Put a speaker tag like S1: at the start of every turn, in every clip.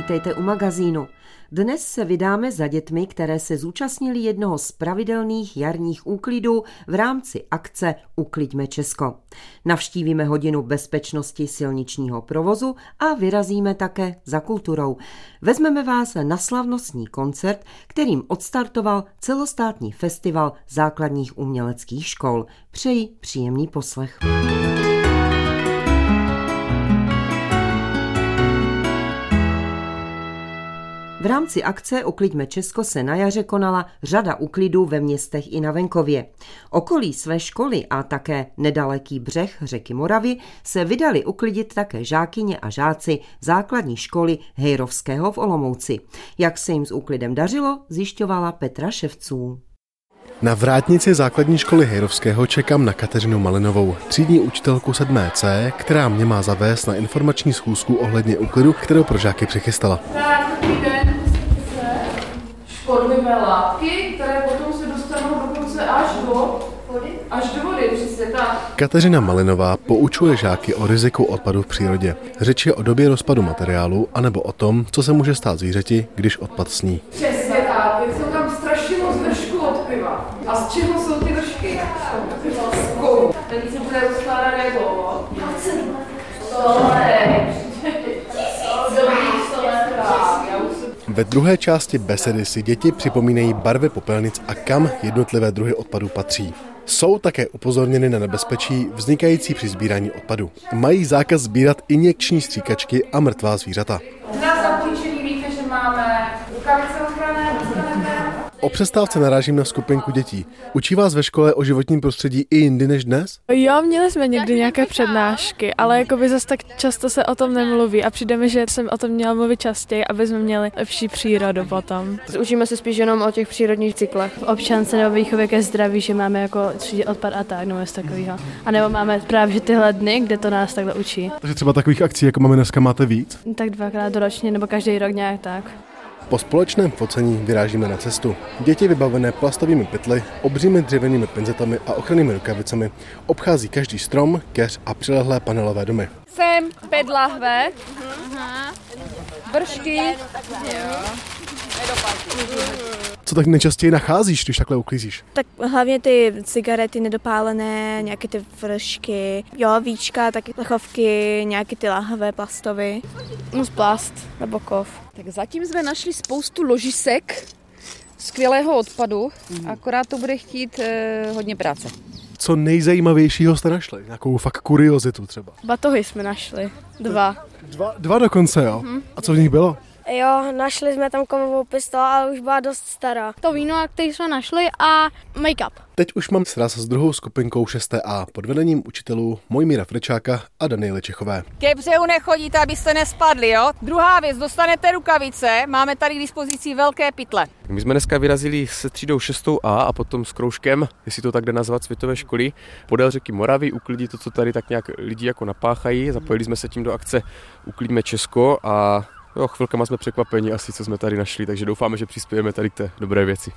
S1: Vítejte u magazínu. Dnes se vydáme za dětmi, které se zúčastnili jednoho z pravidelných jarních úklidů v rámci akce Ukliďme Česko. Navštívíme hodinu bezpečnosti silničního provozu a vyrazíme také za kulturou. Vezmeme vás na slavnostní koncert, kterým odstartoval celostátní festival základních uměleckých škol. Přeji příjemný poslech. V rámci akce Ukliďme Česko se na jaře konala řada úklidů ve městech i na venkově. Okolí své školy a také nedaleký břeh řeky Moravy se vydali uklidit také žákyně a žáci základní školy Hejrovského v Olomouci. Jak se jim s úklidem dařilo, zjišťovala Petra Ševců.
S2: Na vrátnici základní školy Hejrovského čekám na Kateřinu Malinovou, třídní učitelku 7C, která mě má zavést na informační schůzku ohledně úklidu, kterou pro žáky přichystala.
S3: Dobrý den, škodlivé látky, které potom se dostanou dokonce až do vody, přesně tak.
S2: Kateřina Malinová poučuje žáky o riziku odpadu v přírodě. Řeč je o době rozpadu materiálu, anebo o tom, co se může stát zvířeti, když odpad sní. Přesně
S3: tak, jsou tam strašně moc vršků od piva. A z čeho jsou ty vršky? Z kovů. Teď se bude rozkládat jak dlouho? 20 let.
S2: Ve druhé části besedy si děti připomínají barvy popelnic a kam jednotlivé druhy odpadů patří. Jsou také upozorněny na nebezpečí vznikající při sbírání odpadu. Mají zákaz sbírat injekční stříkačky a mrtvá zvířata.
S3: Na zapůjčení víte, že máme rukavice ochranné,
S2: O přestávce narážím na skupinku dětí. Učí vás ve škole o životním prostředí i jindy než dnes?
S4: Jo, měli jsme někdy nějaké přednášky, ale jakoby zase tak často se o tom nemluví a přijde mi, že jsem o tom měla mluvit častěji, aby jsme měli lepší přírodu potom.
S5: Učíme se spíš jenom o těch přírodních cyklech.
S6: Občance nebo výchově ke zdraví, že máme jako třídit odpad a tak, nebo něco takového. A nebo máme právě tyhle dny, kde to nás takhle učí.
S2: Takže třeba takových akcí, jako máme dneska, máte víc?
S6: Tak 2krát ročně nebo každý rok nějak tak.
S2: Po společném focení vyrážíme na cestu. Děti vybavené plastovými pytly, obřími dřevěnými pinzetami a ochrannými rukavicemi obchází každý strom, keř a přilehlé panelové domy.
S5: Sem 5 lahve, vršky.
S2: Co tak nejčastěji nacházíš, když takhle uklízíš?
S7: Tak hlavně ty cigarety nedopálené, nějaké ty vršky, jo, víčka, taky plechovky, nějaké ty lahve plastové.
S5: Plast nebo kov. Tak zatím jsme našli spoustu ložisek skvělého odpadu, akorát to bude chtít hodně práce.
S2: Co nejzajímavějšího jste našli? Nějakou fakt kuriozitu třeba?
S5: Batohy jsme našli. 2.
S2: Dva dokonce, jo? A co v nich bylo?
S7: Jo, našli jsme tam kovovou pistoli, ale už byla dost stará.
S6: To víno, které jsme našli a make-up.
S2: Teď už mám sraz s druhou skupinkou 6A pod vedením učitelů Mojmíra Frčáka a Daniely Čechové.
S8: Ke břehu nechodíte, abyste nespadli, jo? Druhá věc, dostanete rukavice, máme tady k dispozici velké pytle.
S9: My jsme dneska vyrazili se třídou 6A a potom s kroužkem, jestli to tak jde nazvat, světové školy, podél řeky Moravy, uklidit to, co tady tak nějak lidi jako napáchají. Zapojili jsme se tím do akce Ukliďme Česko a chvilkama jsme překvapeni asi, co jsme tady našli, takže doufáme, že přispějeme tady k té dobré věci.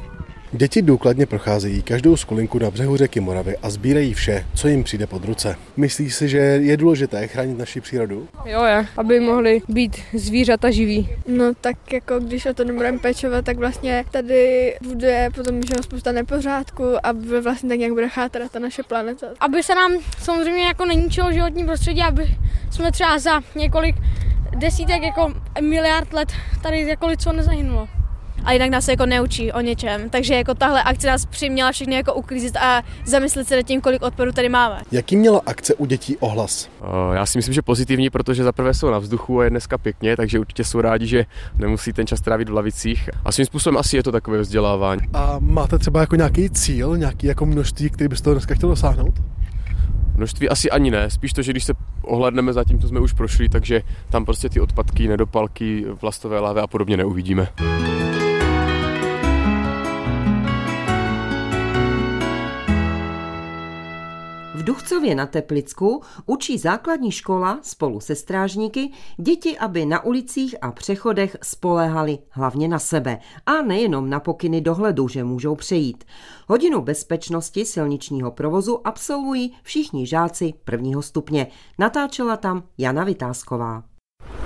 S2: Děti důkladně procházejí každou skulinku na břehu řeky Moravy a sbírají vše, co jim přijde pod ruce. Myslíš si, že je důležité chránit naši přírodu?
S5: Jo, aby mohly být zvířata živí.
S4: No tak jako když o to nebudeme pečovat, tak vlastně tady bude potom spousta nepořádku a vlastně tak nějak bude chátrat ta naše planeta.
S6: Aby se nám samozřejmě jako neníčilo životní prostředí, aby jsme třeba za několik desítek jako miliard let tady jako lidstvo nezahynulo.
S7: A jinak nás se jako neučí o něčem, takže jako tahle akce nás přiměla všechny jako uklízet a zamyslet se nad tím, kolik odpadu tady máme.
S2: Jaký měla akce u dětí ohlas?
S9: Já si myslím, že pozitivní, protože zaprvé jsou na vzduchu a je dneska pěkně, takže určitě jsou rádi, že nemusí ten čas trávit v lavicích. A svým způsobem asi je to takové vzdělávání.
S2: A máte třeba jako nějaký cíl, nějaký jako množství, který byste dneska chtěl dosáhnout?
S9: Množství asi ani ne, spíš to, že když se ohlédneme za tím, co jsme už prošli, takže tam prostě ty odpadky, nedopalky, plastové lahve a podobně neuvidíme.
S1: V Duchcově na Teplicku učí základní škola spolu se strážníky děti, aby na ulicích a přechodech spoléhali hlavně na sebe a nejenom na pokyny dohledu, že můžou přejít. Hodinu bezpečnosti silničního provozu absolvují všichni žáci 1. stupně. Natáčela tam Jana Vytázková.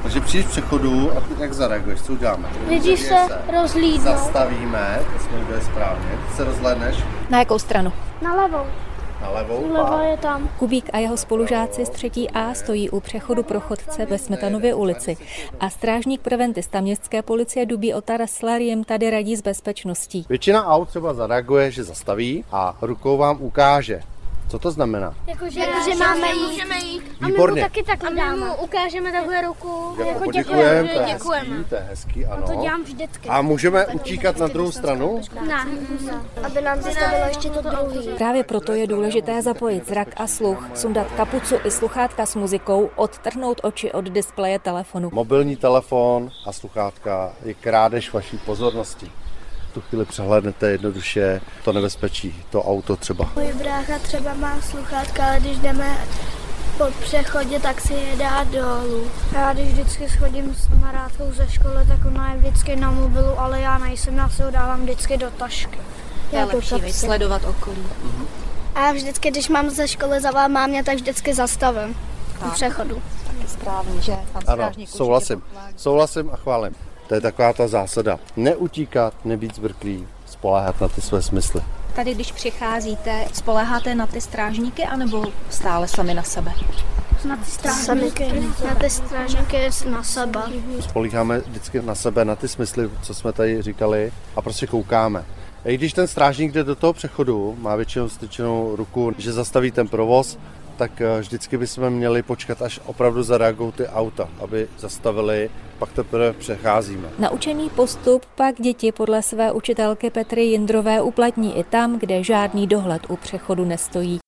S2: Takže přijdeš v přechodu a ty jak zareaguješ, co uděláme?
S6: Nejdřív se rozhlídnout.
S2: Zastavíme, to jsme udělali správně. Ty se rozhlédneš?
S5: Na jakou stranu?
S6: Na levou.
S2: Na levou?
S6: Leva je tam.
S5: Kubík a jeho spolužáci z 3. A stojí u přechodu pro chodce ve Smetanově ulici a strážník preventista městské policie Dubí Otar Slar jim tady radí s bezpečností.
S2: Většina aut třeba zareaguje, že zastaví a rukou vám ukáže. Co to znamená?
S6: Jakože máme jít.
S2: Výborně.
S6: A my mu taky takhle dáme. My mu ukážeme takhle ruku.
S2: Jako děkujeme, to je hezký, ano.
S6: To dělám vždycky.
S2: A můžeme utíkat na druhou stranu?
S6: Ne. Aby nám zastavilo ještě to druhý.
S5: Právě proto je důležité zapojit zrak a sluch, sundat kapucu i sluchátka s muzikou, odtrhnout oči od displeje telefonu.
S2: Mobilní telefon a sluchátka je krádež vaší pozornosti. V tu chvíli přehlédnete jednoduše to nebezpečí, to auto třeba.
S6: Můj brácha třeba má sluchátka, ale když jdeme po přechodě, tak si je dá dolů. Já když vždycky schodím s kamarádkou ze školy, tak ona je vždycky na mobilu, ale já nejsem, já si ho dávám vždycky do tašky.
S5: Je lepší sledovat okolí.
S6: A já vždycky, když mám ze školy zavolám mámě, tak vždycky zastavím u přechodu.
S5: Správně, že?
S2: Ano, souhlasím a chválím. To je taková ta zásada. Neutíkat, nebýt zbrklý, spoléhat na ty své smysly.
S5: Tady, když přicházíte, spoléháte na ty strážníky, anebo stále sami na sebe?
S6: Na ty strážníky na sebe.
S2: Spolíháme vždycky na sebe, na ty smysly, co jsme tady říkali a prostě koukáme. I když ten strážník jde do toho přechodu, má většinou styčenou ruku, že zastaví ten provoz, tak vždycky bychom měli počkat, až opravdu zareagují ty auta, aby zastavili, pak teprve přecházíme.
S5: Naučený postup pak děti podle své učitelky Petry Jindrové uplatní i tam, kde žádný dohled u přechodu nestojí.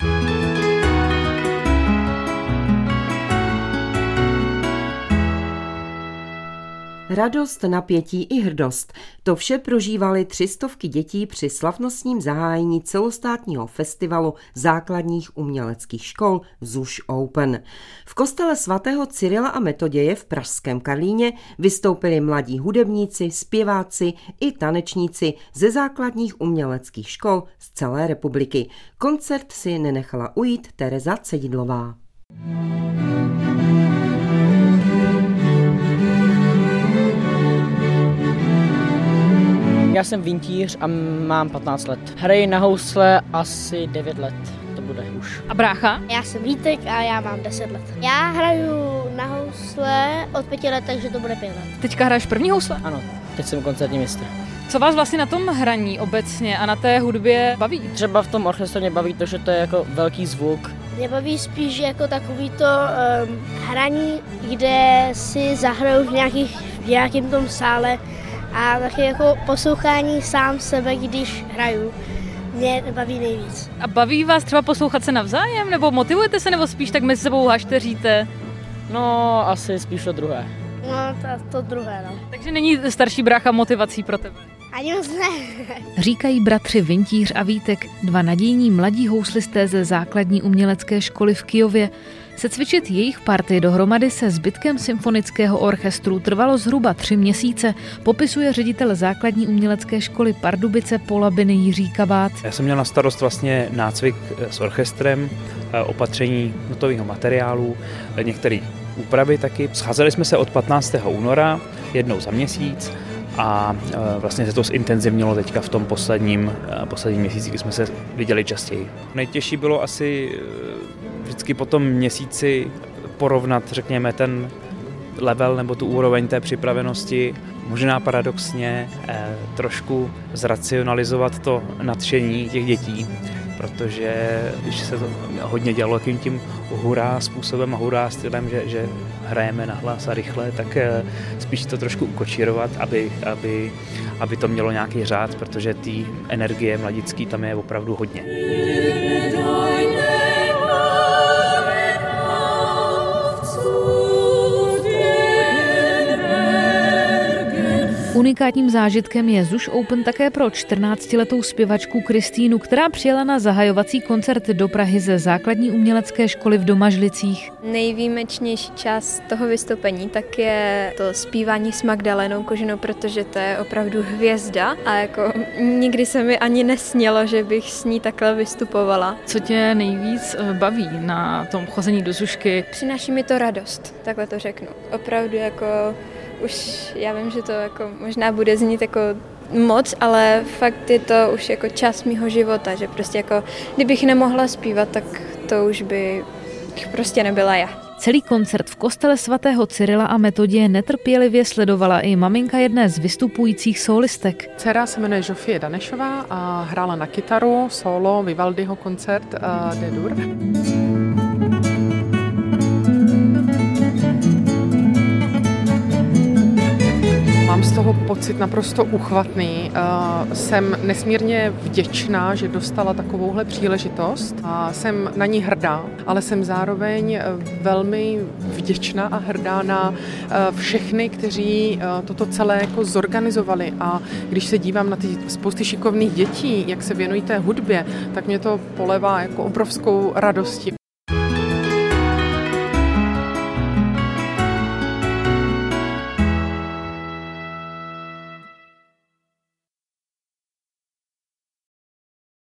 S1: Radost, napětí i hrdost. To vše prožívali 300 dětí při slavnostním zahájení celostátního festivalu základních uměleckých škol ZUŠ Open. V kostele svatého Cyrila a Metoděje v pražském Karlíně vystoupili mladí hudebníci, zpěváci i tanečníci ze základních uměleckých škol z celé republiky. Koncert si nenechala ujít Tereza Cedidlová.
S10: Já jsem Vintýř a mám 15 let. Hraji na housle asi 9 let, to bude už.
S11: A brácha?
S6: Já jsem Vítek a já mám 10 let. Já hraju na housle od 5 let, takže to bude 5 let.
S11: Teďka hraješ první housle?
S10: Ano, teď jsem koncertní mistr.
S11: Co vás vlastně na tom hraní obecně a na té hudbě baví?
S10: Třeba v tom orchestru mě baví to, že to je jako velký zvuk.
S6: Mě baví spíš jako takový to hraní, kde si zahraju v nějakým tom sále a taky jako poslouchání sám sebe, když hraju. Mě baví nejvíc.
S11: A baví vás třeba poslouchat se navzájem, nebo motivujete se, nebo spíš tak mezi sebou hašteříte?
S10: No, asi spíš to druhé.
S6: No, to druhé, no.
S11: Takže není starší brácha motivací pro tebe?
S6: Ani moc ne.
S12: Říkají bratři Vintýř a Vítek, dva nadějní mladí houslisté ze základní umělecké školy v Kyjově. Secvičit jejich partii dohromady se zbytkem symfonického orchestru trvalo zhruba 3 měsíce, popisuje ředitel základní umělecké školy Pardubice Polabiny Jiří Kabát.
S13: Já jsem měl na starost vlastně nácvik s orchestrem, opatření notového materiálu, některé úpravy taky. Scházeli jsme se od 15. února jednou za měsíc a vlastně se to zintenzivnilo teďka v tom posledním měsíci, kdy jsme se viděli častěji. Nejtěžší bylo asi vždycky po tom měsíci porovnat, řekněme, ten level nebo tu úroveň té připravenosti, možná paradoxně trošku zracionalizovat to nadšení těch dětí, protože když se to hodně dělalo takovým tím hurá způsobem a hurá stylem, že hrajeme nahlas a rychle, tak spíš to trošku ukočírovat, aby to mělo nějaký řád, protože té energie mladický tam je opravdu hodně.
S12: unikátním zážitkem je ZUŠ Open také pro 14letou zpěvačku Kristýnu, která přijela na zahajovací koncert do Prahy ze základní umělecké školy v Domažlicích.
S7: Nejvýjimečnější část toho vystoupení tak je to zpívání s Magdalenou Koženou, protože to je opravdu hvězda a jako nikdy se mi ani nesnělo, že bych s ní takhle vystupovala.
S11: Co tě nejvíc baví na tom chození do ZUŠky?
S7: Přináší mi to radost, takhle to řeknu. Opravdu jako už já vím, že to jako možná bude znít jako moc, ale fakt je to už jako část mýho života, že prostě jako kdybych nemohla zpívat, tak to už by prostě nebyla já.
S12: Celý koncert v kostele svatého Cyrila a Metodie netrpělivě sledovala i maminka jedné z vystupujících sólistek.
S14: Dcera se jmenuje Žofie Danešová a hrála na kytaru solo Vivaldiho koncert D-dur. Mám z toho pocit naprosto uchvatný. Jsem nesmírně vděčná, že dostala takovouhle příležitost. Jsem na ní hrdá, ale jsem zároveň velmi vděčná a hrdá na všechny, kteří toto celé jako zorganizovali. A když se dívám na ty spousty šikovných dětí, jak se věnují té hudbě, tak mě to polevá jako obrovskou radostí.